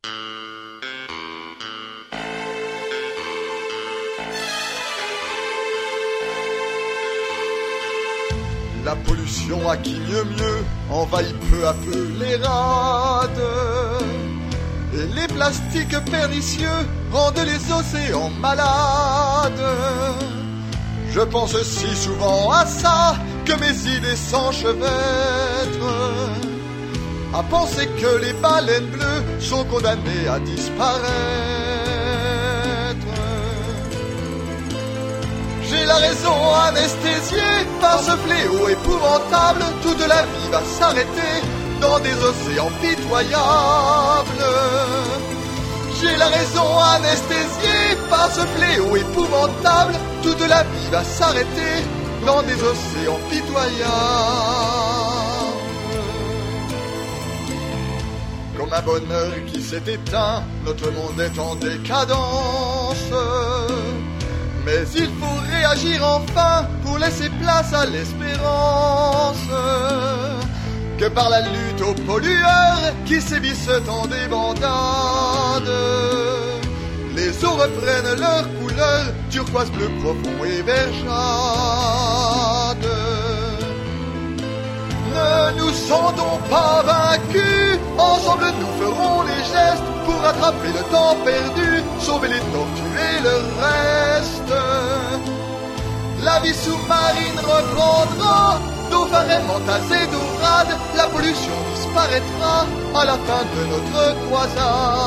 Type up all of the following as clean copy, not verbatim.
La pollution à qui mieux envahit peu à peu les rades. Et les plastiques pernicieux rendent les océans malades. Je pense si souvent à ça que mes idées s'enchevêtrent. À penser que les baleines bleues sont condamnées à disparaître. J'ai la raison anesthésiée par ce fléau épouvantable. Toute la vie va s'arrêter dans des océans pitoyables. J'ai la raison anesthésiée par ce fléau épouvantable. Toute la vie va s'arrêter dans des océans pitoyables. Comme un bonheur qui s'est éteint, notre monde est en décadence. Mais il faut réagir enfin pour laisser place à l'espérance. Que par la lutte aux pollueurs qui sévissent en débandade, les eaux reprennent leur couleur, turquoise, bleu profond et vergeade. Ne nous sentons pas vaincus, ensemble nous ferons les gestes pour rattraper le temps perdu, sauver les tortues et le reste. La vie sous-marine reprendra, dauphins entassés d'orades, la pollution disparaîtra à la fin de notre croisade.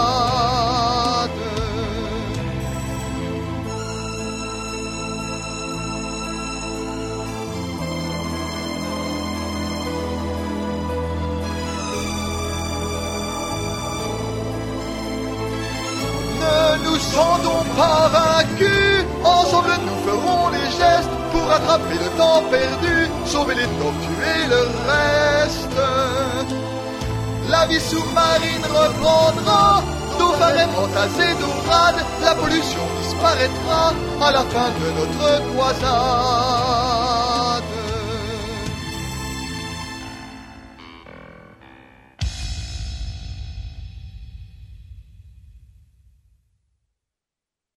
Ne nous sentons pas vaincus, ensemble nous ferons les gestes pour rattraper le temps perdu, sauver les tortues et le reste. La vie sous-marine reprendra, dauphins entassés d'orades, la pollution disparaîtra à la fin de notre croisade.